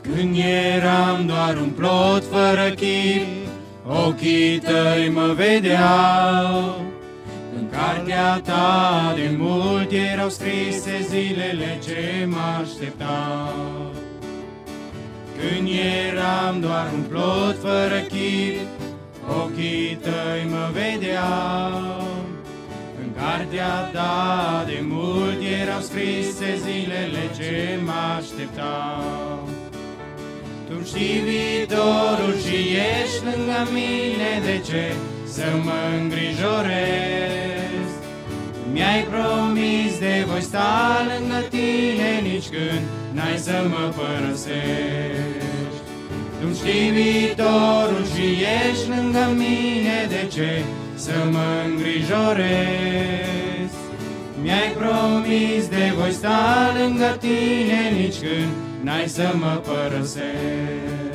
Când eram doar un plot fără chip, ochii tăi mă vedeau. În cartea ta de mult erau scrise zilele ce mă așteptau. Când eram doar un plot fără chip, ochii tăi mă vedeau. În cartea ta de mult erau scrise zilele ce mă așteptau. Tu știi viitorul și ești lângă mine, de ce să mă îngrijorez? Mi-ai promis de voi sta lângă tine nici când n-ai să mă părăsești. Tu știi viitorul și ești lângă mine, de ce să mă îngrijorez? Mi-ai promis de voi sta lângă tine nici când n-ai să mă părăsești.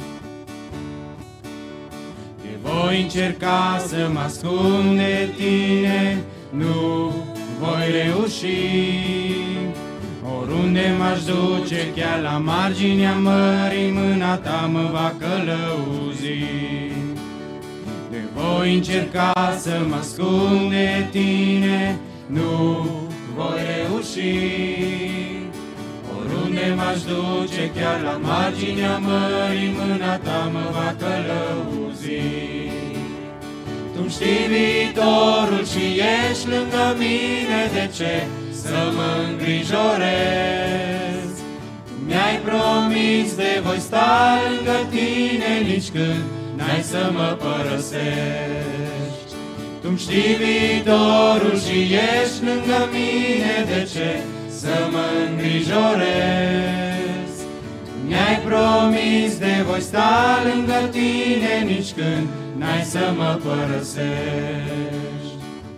De voi încerca să mă ascund de tine, nu voi reuși. Oriunde m-aș duce, chiar la marginea mării, mâna ta mă va călăuzi. De voi încerca să mă ascund de tine, nu voi reuși. Oriunde m-aș duce, chiar la marginea mării, mâna ta mă va călăuzi. Tu știi viitorul și ești lângă mine, de ce să mă îngrijorez? Mi-ai promis de voi sta lângă tine nici când n-ai să mă părăsești. Tu știi viitorul și ești lângă mine, de ce să mă îngrijorez? Mi-ai promis de voi sta lângă tine nici când n-ai să mă părăsești.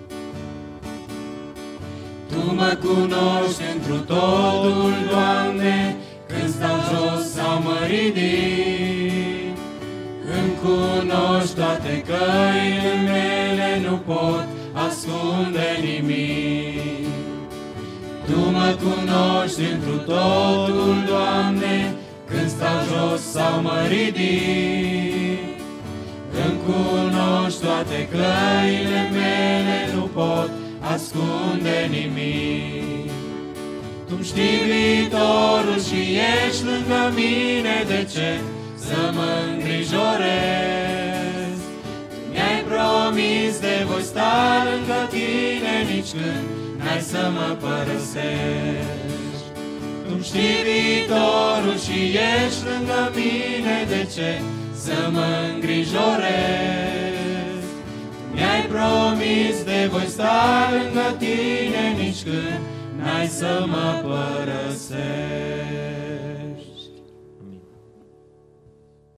Tu mă cunoști întru totul, Doamne, când stau jos sau mă ridic. Îmi cunoști toate căile mele, nu pot ascunde nimic. Tu mă cunoști întru totul, Doamne, când stau jos sau mă ridic. Îmi cunoști toate căile mele, nu pot ascunde nimic. Tu știi viitorul și ești lângă mine, de ce să mă îngrijorez? Mi-ai promis de voi sta lângă tine nici când n-ai să mă părăsești. Tu știi viitorul și ești lângă mine, de ce să mă îngrijorez? Mi-ai promis de voi sta lângă tine nici când n-ai să mă părăsești.